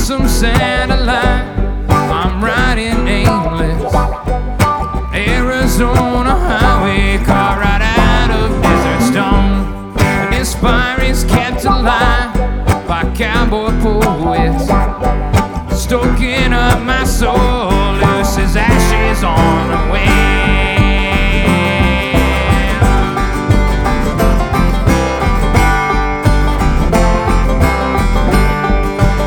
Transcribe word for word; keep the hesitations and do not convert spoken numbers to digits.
some satellite. I'm riding aimless, Arizona highway car right out of Desert Storm. Inspiring's kept alive by cowboy poets, stoking up my soul.